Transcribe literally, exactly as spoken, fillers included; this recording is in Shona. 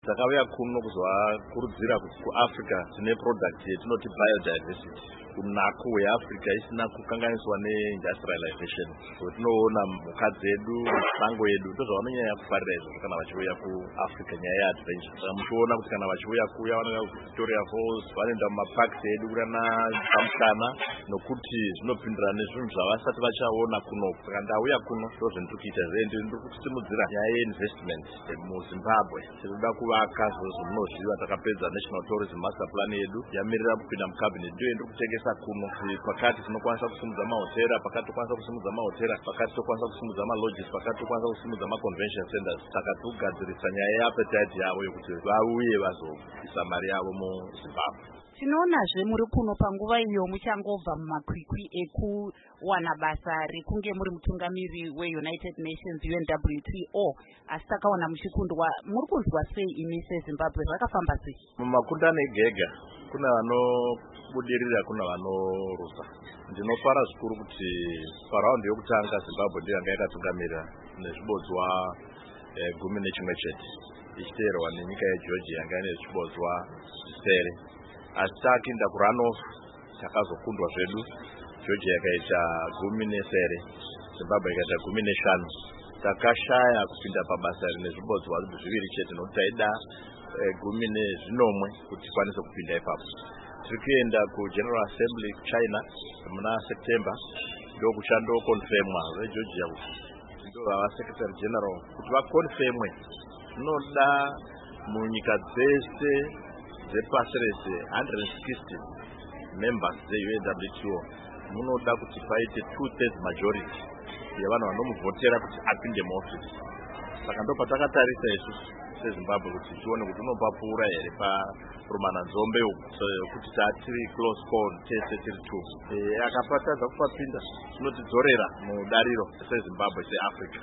Takauya kuno kuzovakurudzira kuti kuAfrica tine product yetinoti biodiversity. Kunako weAfrica isina kukanganiswa neindustrialization. Tinoona mhuka dzedu, sango yedu ndozvavanonyanya kufarira izvo kana vachiuya kuAfrica nyaya yeadventure. Saka muchiona kuti kana vachiuya kuya vanoenda kuVictoria Falls, vanoenda mumaparks edu kurana pamusana nokuti zvinopindurana nezvinhu zvavasati vachaona kuno. Saka ndauya kuno ndozvendiri kuita zvendi ndiri kusimudzira nyaya yeinvestment muZimbabwe. Tirikuda kuvaka zvamunoziva takapedza National Tourism Master Plan yedu yamirira kupinda mucabinet. Ndiyo ndiri kutengesa kuno pakati tinokwanisa kusimudza mahotera, pakati tokwanisa kusimudza mahotera, pakati tokwanisa kusimudza malodges, pakati tokwanisa kusimudza maconvention centers. Saka tikugadzirisa nyaya yeappetite yavo yekuti vauye vazoisa mari yavo muZimbabwe. Tinoonazve muri kuno panguva iyo muchangobva mumakwikwi ekuwana basa rekunge muri mutungamiri weUnited Nations U N W T O, asi takaona muchikundwa. Muri kunzwa sei imi seZimbabwe, zvakafamba sei? Mumakundano ega ega kuna vanobudirira, kuna vanorusa. Ndinofara zvikuru kuti paraundi yokutanga Zimbabwe ndiyo yanga yakatungamirira nezvibodzwa eh, gumi nechimwe chete, ichiteerwa nenyika yeGeorgia yanga ine zvibodzwa zvisere. Asi takinda kurunoff takazokundwa zvedu. Georgia yakaita gumi nesere, Zimbabwe yakaita gumi neshanu. Takashaya kupinda pabasa rine zvibodzwa zviviri chete nokuti taida eh, gumi nezvinomwe kuti tikwanise kupinda ipapo. Tiri kuenda kuGeneral Assembly China muna September ndokuchando confirmwa veGeorgia kuti ndovava Secretary General kuti vakonfirmwe. Zvinoda munyika dzese dzepasi rese one hundred sixty members dzeU N W T O munoda kuti paite two thirds majority yevanhu vanomuvhotera kuti apinde muofisi. Saka ndopatakatarisa isusu seZimbabwe kuti tione kuti unopapura here parumana nzombe kuti tatiri close call tese tiri two. Akapatadza kupapinda zvinotidzorera mudariro seZimbabwe seAfrica.